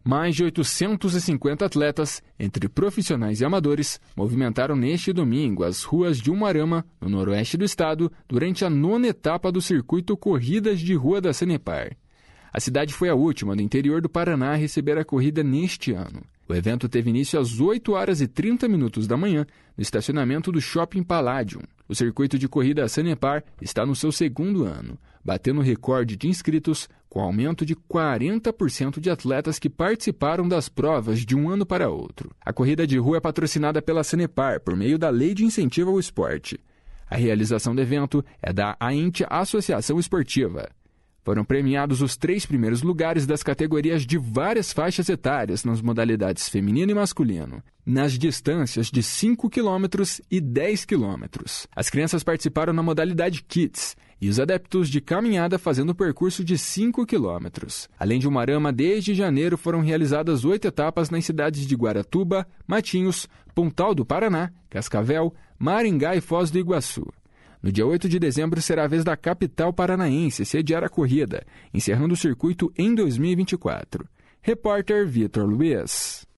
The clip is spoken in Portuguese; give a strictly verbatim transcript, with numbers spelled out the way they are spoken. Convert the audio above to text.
Mais de oitocentos e cinquenta atletas, entre profissionais e amadores, movimentaram neste domingo as ruas de Umuarama, no noroeste do estado, durante a nona etapa do circuito Corridas de Rua da Sanepar. A cidade foi a última do interior do Paraná a receber a corrida neste ano. O evento teve início às oito horas e trinta minutos da manhã, no estacionamento do Shopping Palladium. O circuito de corrida Sanepar está no seu segundo ano, batendo recorde de inscritos, com aumento de quarenta por cento de atletas que participaram das provas de um ano para outro. A corrida de rua é patrocinada pela Sanepar por meio da Lei de Incentivo ao Esporte. A realização do evento é da A I N T Associação Esportiva. Foram premiados os três primeiros lugares das categorias de várias faixas etárias nas modalidades feminino e masculino, nas distâncias de cinco quilômetros e dez quilômetros. As crianças participaram na modalidade Kids e os adeptos de caminhada fazendo o percurso de cinco quilômetros. Além de Umuarama, desde janeiro foram realizadas oito etapas nas cidades de Guaratuba, Matinhos, Pontal do Paraná, Cascavel, Maringá e Foz do Iguaçu. No dia oito de dezembro será a vez da capital paranaense sediar a corrida, encerrando o circuito em dois mil e vinte e quatro. Repórter Vitor Luiz.